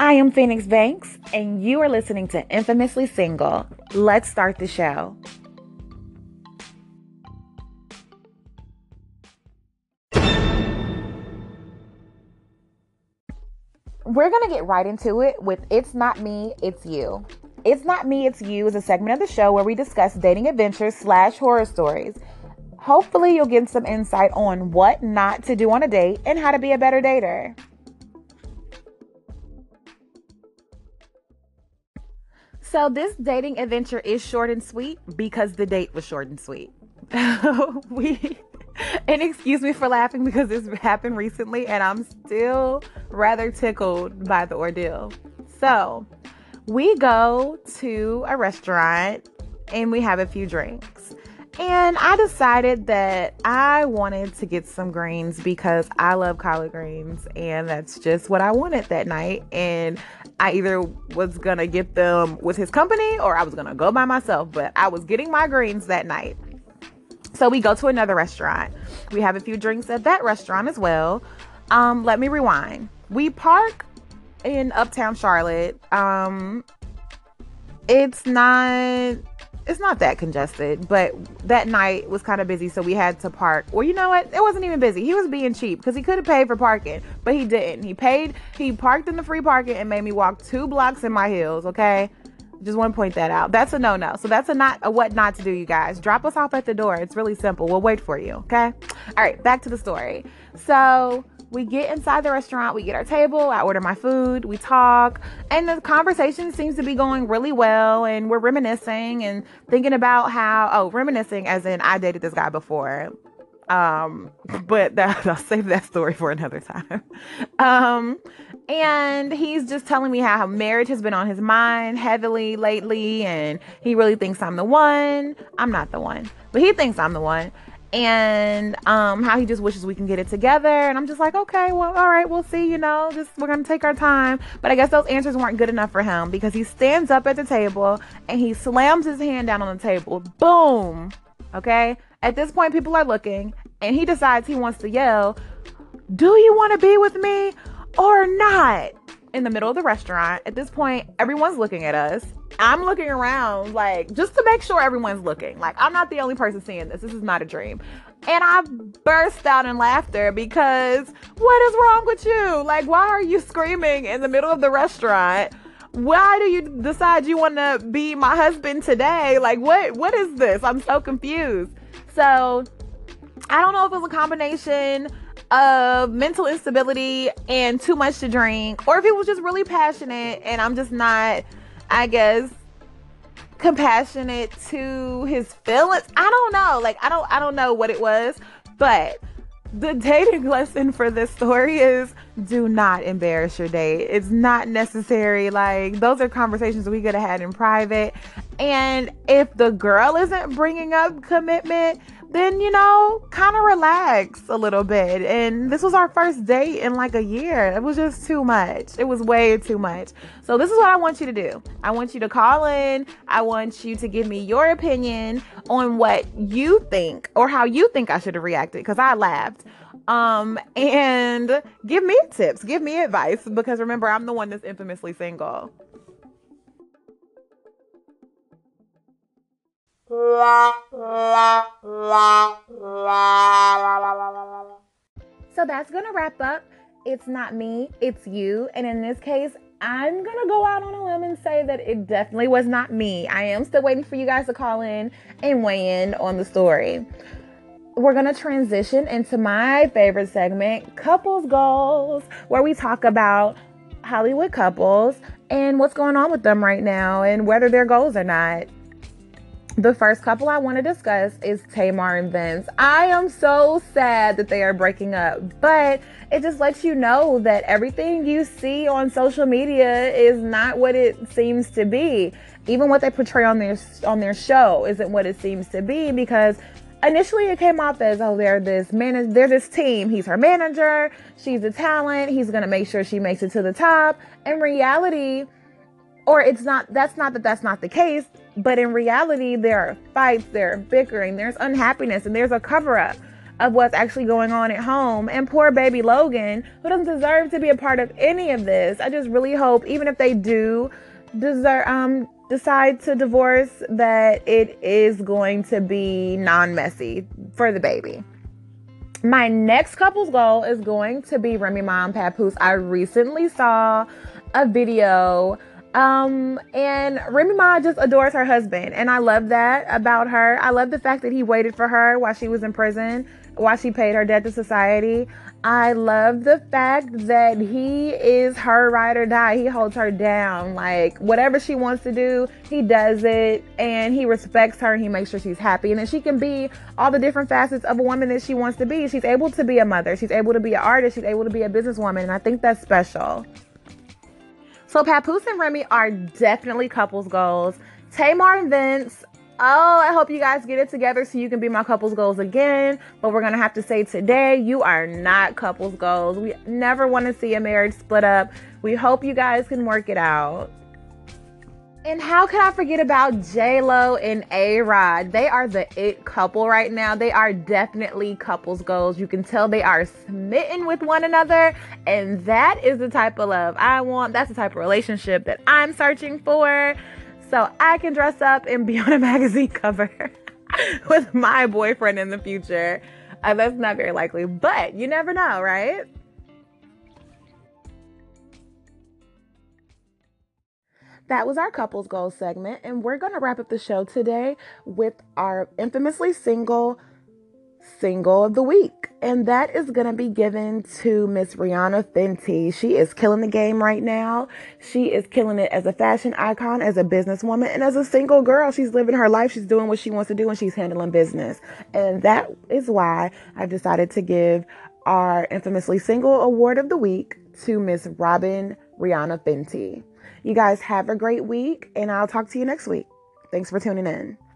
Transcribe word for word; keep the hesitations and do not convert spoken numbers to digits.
I am Phoenix Banks, and you are listening to Infamously Single. Let's start the show. We're going to get right into it with It's Not Me, It's You. It's Not Me, It's You is a segment of the show where we discuss dating adventures slash horror stories. Hopefully you'll get some insight on what not to do on a date and how to be a better dater. So this dating adventure is short and sweet because the date was short and sweet. we and excuse me for laughing because this happened recently and I'm still rather tickled by the ordeal. So we go to a restaurant and we have a few drinks. And I decided that I wanted to get some greens because I love collard greens and that's just what I wanted that night. And I either was going to get them with his company or I was going to go by myself, but I was getting my greens that night. So we go to another restaurant. We have a few drinks at that restaurant as well. Um, let me rewind. We park in Uptown Charlotte. Um, it's not... It's not that congested, but that night was kind of busy, so we had to park. Well, you know what? It wasn't even busy. He was being cheap because he could have paid for parking, but he didn't. He paid, he parked in the free parking and made me walk two blocks in my heels, okay? Just want to point that out. That's a no-no. So that's a not a what not to do, you guys. Drop us off at the door. It's really simple. We'll wait for you, okay? All right, back to the story. So we get inside the restaurant, we get our table, I order my food, we talk, and the conversation seems to be going really well, and we're reminiscing and thinking about how, oh, reminiscing as in I dated this guy before, um, but that, I'll save that story for another time. Um, and he's just telling me how marriage has been on his mind heavily lately, and he really thinks I'm the one. I'm not the one, but he thinks I'm the one. And um, how he just wishes we can get it together. And I'm just like, okay, well, all right, we'll see, you know, just we're going to take our time. But I guess those answers weren't good enough for him because he stands up at the table and he slams his hand down on the table. Boom. Okay. At this point, people are looking and he decides he wants to yell, do you want to be with me or not? In the middle of the restaurant. At this point, everyone's looking at us. I'm looking around, like, just to make sure everyone's looking. Like, I'm not the only person seeing this. This is not a dream. And I burst out in laughter because what is wrong with you? Like, why are you screaming in the middle of the restaurant? Why do you decide you want to be my husband today? Like, what? What is this? I'm so confused. So, I don't know if it was a combination of mental instability and too much to drink, or if he was just really passionate and I'm just not, I guess, compassionate to his feelings. I don't know. Like, I don't, I don't know what it was, but the dating lesson for this story is do not embarrass your date. It's not necessary. Like, those are conversations we could have had in private. And if the girl isn't bringing up commitment, then, you know, kind of relax a little bit. And this was our first date in like a year. It was just too much. It was way too much. So this is what I want you to do. I want you to call in. I want you to give me your opinion on what you think or how you think I should have reacted, because I laughed. Um, and give me tips. Give me advice, because remember, I'm the one that's infamously single. So that's gonna wrap up It's Not Me, It's You. And in this case, I'm gonna go out on a limb and say that it definitely was not me. I am still waiting for you guys to call in and weigh in on the story. We're gonna transition into my favorite segment, Couples Goals, where we talk about Hollywood couples and what's going on with them right now and whether they're goals or not. The first couple I want to discuss is Tamar and Vince. I am so sad that they are breaking up, but it just lets you know that everything you see on social media is not what it seems to be. Even what they portray on their on their show isn't what it seems to be, because initially it came off as, oh, they're this man, they're this team. He's her manager, she's a talent, he's gonna make sure she makes it to the top. In reality, or it's not, that's not that that's not the case. But in reality, there are fights, there are bickering, there's unhappiness, and there's a cover-up. of what's actually going on at home. And poor baby Logan, who doesn't deserve to be a part of any of this. I just really hope, even if they do deserve, um, decide to divorce, that it is going to be non-messy for the baby. My next couple's goal is going to be Remy Ma and Papoose. I recently saw a video Um, and Remy Ma just adores her husband, and I love that about her. I love the fact that he waited for her while she was in prison, while she paid her debt to society. I love the fact that he is her ride or die. He holds her down. Like, whatever she wants to do, he does it, and he respects her, and he makes sure she's happy, and then she can be all the different facets of a woman that she wants to be. She's able to be a mother. She's able to be an artist. She's able to be a businesswoman, and I think that's special. So Papoose and Remy are definitely couples goals. Tamar and Vince, oh, I hope you guys get it together so you can be my couples goals again. But we're going to have to say today, you are not couples goals. We never want to see a marriage split up. We hope you guys can work it out. And how can I forget about J-Lo and A-Rod? They are the it couple right now. They are definitely couples goals. You can tell they are smitten with one another. And that is the type of love I want. That's the type of relationship that I'm searching for. So I can dress up and be on a magazine cover with my boyfriend in the future. Uh, that's not very likely, but you never know, right? That was our couples goals segment, and we're going to wrap up the show today with our infamously single single of the week, and that is going to be given to Miss Rihanna Fenty. She is killing the game right now. She is killing it as a fashion icon, as a businesswoman, and as a single girl. She's living her life. She's doing what she wants to do, and she's handling business, and that is why I've decided to give our infamously single award of the week to Miss Robyn Rihanna Fenty. You guys have a great week, and I'll talk to you next week. Thanks for tuning in.